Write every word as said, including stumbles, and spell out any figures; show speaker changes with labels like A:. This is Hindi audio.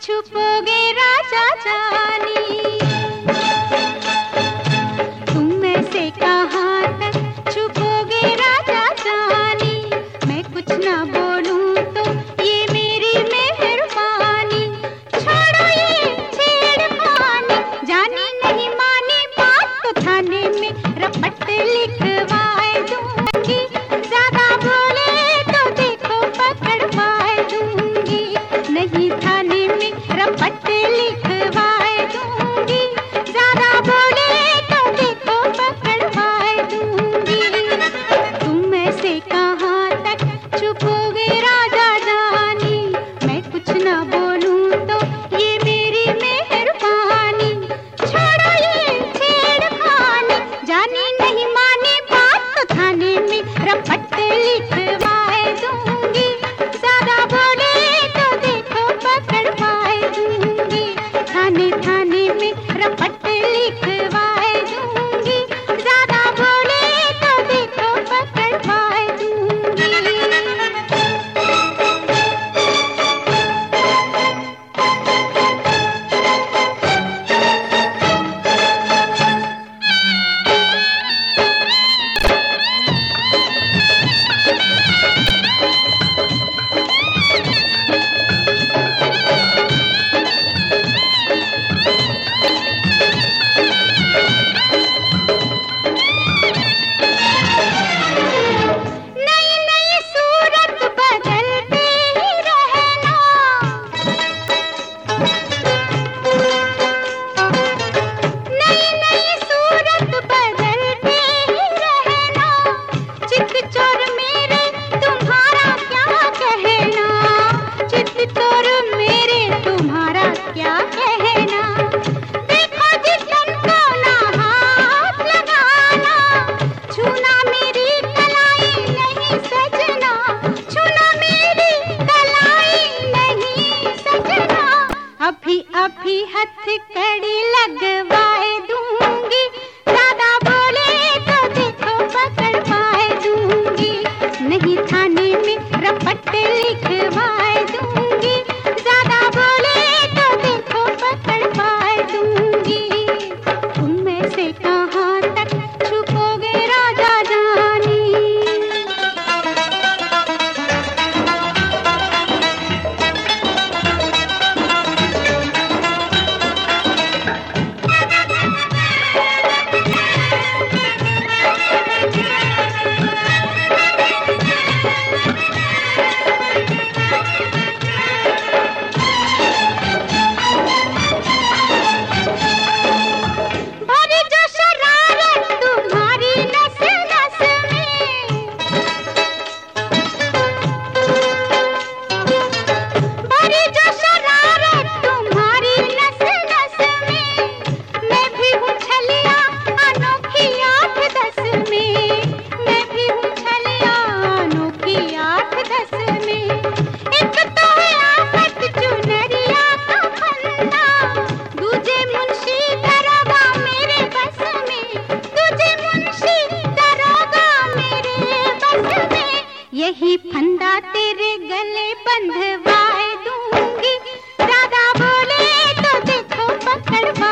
A: छुपोगे राजा जानी, तुम ऐसे कहाँ तक छुपोगे राजा जानी, मैं कुछ ना बोलूं तो ये मेरी मेहरबानी, छोड़ो ये छेड़खानी, जानी नहीं मानी बात तो थाने में रपट लिखवाए दूंगी, ज्यादा बोले तो देखो पकड़वाए दूंगी, नहीं थाने में रपट लिखवाए दूंगी, ज्यादा बोले तो देखो पकड़वाए दूंगी, तुम ऐसे कहाँ तक छुपोगे राजा जानी, मैं कुछ ना बोलूं तो ये मेरी मेहरबानी, छोड़ो ये छेड़खानी, जानी नहीं मानी बात तो थाने में रपट लिखवाए दूंगी, ज्यादा बोले तो देखो पकड़वाए दूंगी, थाने थाने में रपट लिखवाए दूंगी, ज्यादा बोले तो देखो पकड़वाए दूंगी। नई नई सूरत बदलते ही रहना, नई नई सूरत बदलते ही रहना, चित चोर मेरे तुम्हारा क्या कहना, चित चोर मेरे तुम्हारा क्या कहना, देखो जिसन को ना हाथ लगाना, छूना मेरी कलाई नहीं सजना, छूना मेरी कलाई नहीं सजना, अभी अभी हथकड़ी लगवाए दूंगी, ज्यादा बोले तो देखो पकड़वाए दूंगी, नहीं थाने में रपट लिखवाए दूंगी, ज्यादा बोले तो देखो पकड़वाए दूंगी, तुम ऐसे कहाँ तक छुपोगे राजा जानी। भरी जो शरारत तुम्हारी नस नस में, भरी जो शरारत तुम्हारी नस नस में, मैं भी हूँ छलिया अनोखी आठ दस में, मैं भी हूँ छलिया अनोखी आठ दस में, एक तो है आफत चुनरिया का फंदा, दूजे मुंशी दरोगा मेरे बस में, दूजे मुंशी दरोगा मेरे बस में, यही फंदा तेरे गले बंधवाए दूंगी, ज्यादा बोले तो देखो पकड़वा